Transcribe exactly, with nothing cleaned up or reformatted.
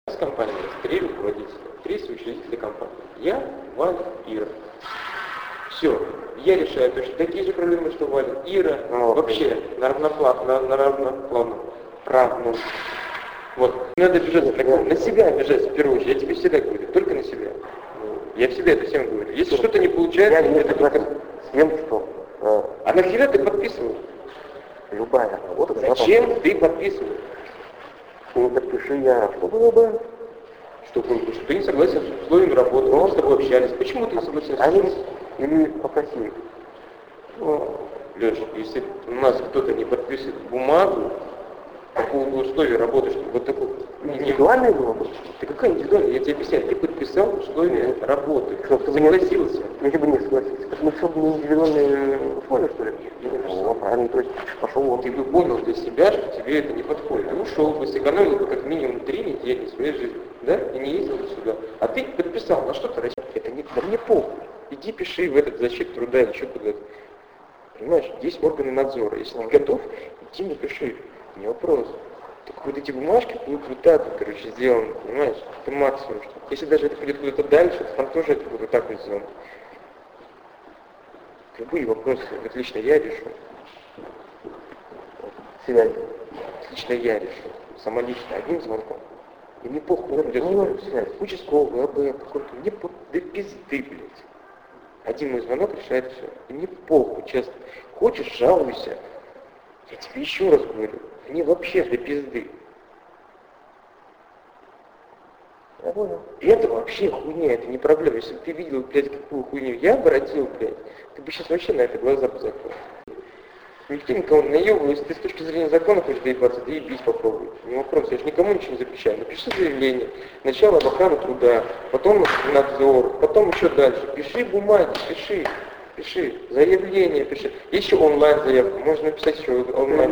С компанией три руководителя, три соучредителя компании. Я, Валя, Ира. Все. Я решаю точно такие же проблемы, что Валя. Ира Ну, вообще на равноплавном, на, на равноплавном, равном. Вот. Надо обижаться на кого? На себя обижаться в первую очередь. Я тебе всегда говорю, только на себя. Я всегда это всем говорю. Если что-то не получается, я не это согласен только... с тем, что э, А нахера ты подписывал? любая работа... Зачем ты подписывал? Не подпиши я, что было бы? Что, что ты не согласен с условиями работы, мы с тобой общались. Почему ты не согласен с Они условиями? или попросили. Ну, Леш, если у нас кто-то не подписывает бумагу по поводу условий работы, что вот такой... Индивидуальная работа? Ты какая индивидуальная? Я тебе объясняю, ты подписал условия работы, Что, ты согласился. Я бы не согласился. Так мы все бы не индивидуальные условия, что ли? Ну, правильно, то есть пошел он. Ты бы понял для себя, что тебе это не подходит. Ты ушел бы, сэкономил бы как минимум три недели своей жизни, да, и не ездил бы сюда. А ты подписал, на что ты рассчитываешь? Это не, да мне похуй. Иди пиши в этот защиту труда или еще куда-то. Понимаешь, есть органы надзора. Если ты готов, иди напиши. Не вопрос. Только вот эти бумажки будут вот так вот, короче, сделаны, понимаешь? Это максимум. Что... Если даже это пойдет куда-то дальше, то там тоже это будет вот так вот сделано. Любые вопросы, вот лично я решу. Связь. Лично я решу. Самолично, одним звонком. И мне похуй, он идет Ну, сюда. Связь. Участковый, АБ, какой-то. Мне похуй, да пизды, блядь. Один мой звонок решает все. И мне похуй, честно. Хочешь, жалуйся. Я тебе еще раз говорю. Мне вообще до пизды. Я понял. И это вообще хуйня, это не проблема. Если бы ты видел, блядь, какую хуйню я обратил, блядь, ты бы сейчас вообще на это глаза бы закрыл. Никто никого не наебывал, если ты с точки зрения закона хочешь доебаться, да ебись попробуй. Не вопрос, я же никому ничего не запрещаю. Напиши заявление, сначала об охране труда, потом надзор, потом еще дальше. Пиши бумаги, пиши, пиши, заявление пиши. Еще онлайн заявку, можно написать еще онлайн.